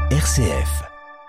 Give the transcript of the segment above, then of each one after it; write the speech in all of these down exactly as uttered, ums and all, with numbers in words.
R C F.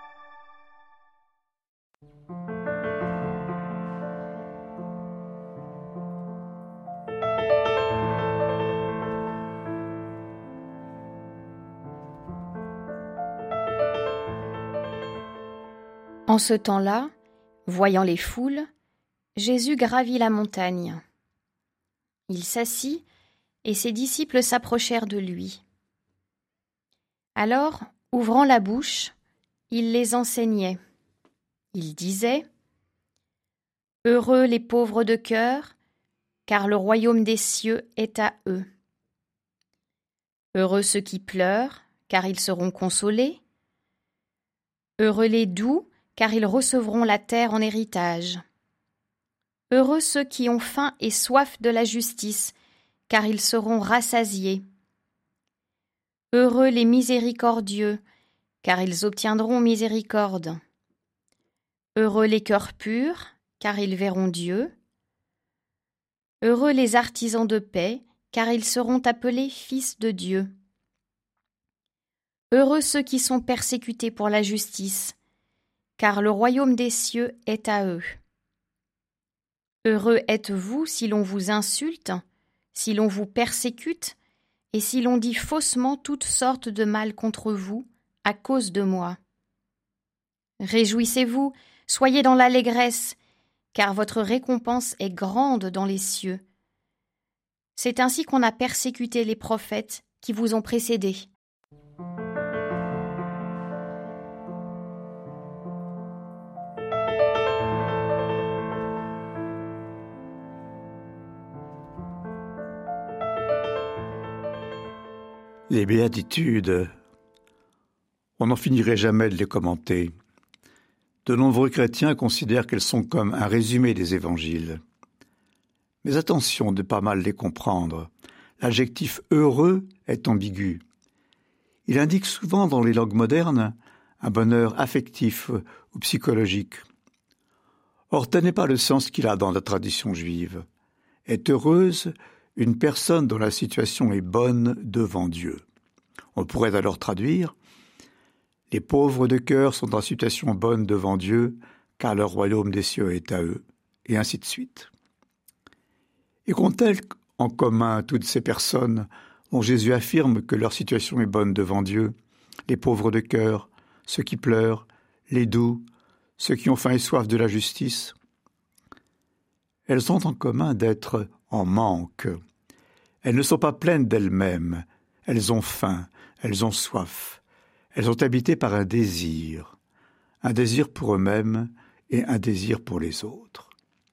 En ce temps-là, voyant les foules, Jésus gravit la montagne. Il s'assit et ses disciples s'approchèrent de lui. Alors, ouvrant la bouche, il les enseignait. Il disait : « Heureux les pauvres de cœur, car le royaume des cieux est à eux. Heureux ceux qui pleurent, car ils seront consolés. Heureux les doux, car ils recevront la terre en héritage. Heureux ceux qui ont faim et soif de la justice, car ils seront rassasiés. Heureux les miséricordieux, car ils obtiendront miséricorde. Heureux les cœurs purs, car ils verront Dieu. Heureux les artisans de paix, car ils seront appelés fils de Dieu. Heureux ceux qui sont persécutés pour la justice, car le royaume des cieux est à eux. Heureux êtes-vous si l'on vous insulte, si l'on vous persécute, et si l'on dit faussement toutes sortes de mal contre vous, à cause de moi. Réjouissez-vous, soyez dans l'allégresse, car votre récompense est grande dans les cieux. C'est ainsi qu'on a persécuté les prophètes qui vous ont précédés. Les béatitudes, on n'en finirait jamais de les commenter. De nombreux chrétiens considèrent qu'elles sont comme un résumé des évangiles. Mais attention de pas mal les comprendre. L'adjectif « heureux » est ambigu. Il indique souvent dans les langues modernes un bonheur affectif ou psychologique. Or, tel n'est pas le sens qu'il a dans la tradition juive. Est heureuse une personne dont la situation est bonne devant Dieu. On pourrait alors traduire « Les pauvres de cœur sont en situation bonne devant Dieu, car le royaume des cieux est à eux », et ainsi de suite. Et qu'ont-elles en commun toutes ces personnes dont Jésus affirme que leur situation est bonne devant Dieu, les pauvres de cœur, ceux qui pleurent, les doux, ceux qui ont faim et soif de la justice? Elles ont en commun d'être en manque. Elles ne sont pas pleines d'elles-mêmes, elles ont faim, elles ont soif. Elles sont habitées par un désir, un désir pour eux-mêmes et un désir pour les autres.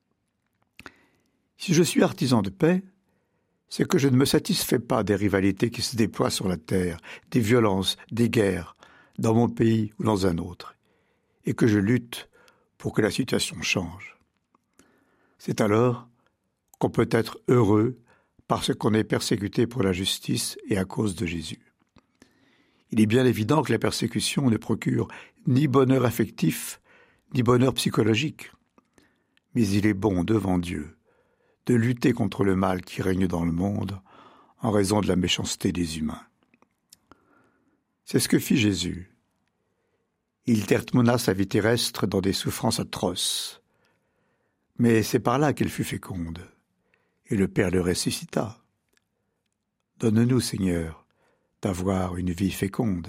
Si je suis artisan de paix, c'est que je ne me satisfais pas des rivalités qui se déploient sur la terre, des violences, des guerres, dans mon pays ou dans un autre, et que je lutte pour que la situation change. C'est alors qu'on peut être heureux parce qu'on est persécuté pour la justice et à cause de Jésus. Il est bien évident que la persécution ne procure ni bonheur affectif, ni bonheur psychologique. Mais il est bon devant Dieu de lutter contre le mal qui règne dans le monde en raison de la méchanceté des humains. C'est ce que fit Jésus. Il termina sa vie terrestre dans des souffrances atroces. Mais c'est par là qu'elle fut féconde, et le Père le ressuscita. Donne-nous, Seigneur, d'avoir une vie féconde.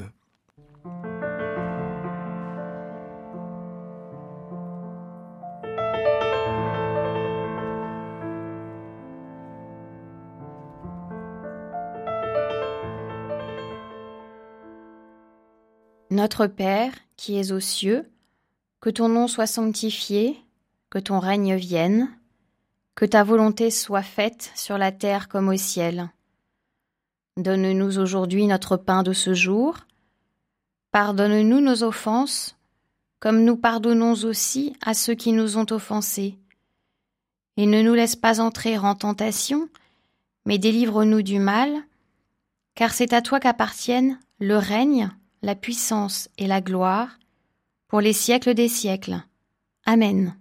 Notre Père, qui es aux cieux, que ton nom soit sanctifié, que ton règne vienne, que ta volonté soit faite sur la terre comme au ciel. Donne-nous aujourd'hui notre pain de ce jour. Pardonne-nous nos offenses, comme nous pardonnons aussi à ceux qui nous ont offensés. Et ne nous laisse pas entrer en tentation, mais délivre-nous du mal, car c'est à toi qu'appartiennent le règne, la puissance et la gloire, pour les siècles des siècles. Amen.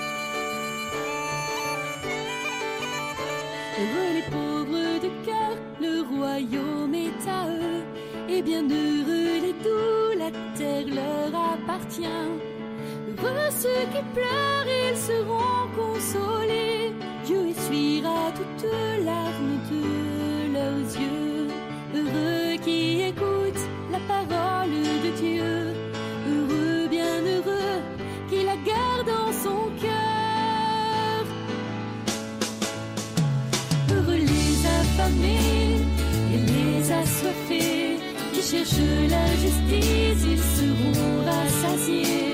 Heureux les pauvres de cœur, royaume est à eux. Et bien heureux les doux, la terre leur appartient. Heureux ceux qui pleurent, ils seront consolés. Dieu essuiera toutes larmes de leurs yeux. Heureux qui écoutent la parole de Dieu. Heureux, bien heureux, qui la garde en son cœur. Heureux les affamés et les assoiffés, qui cherchent la justice, ils seront rassasiés.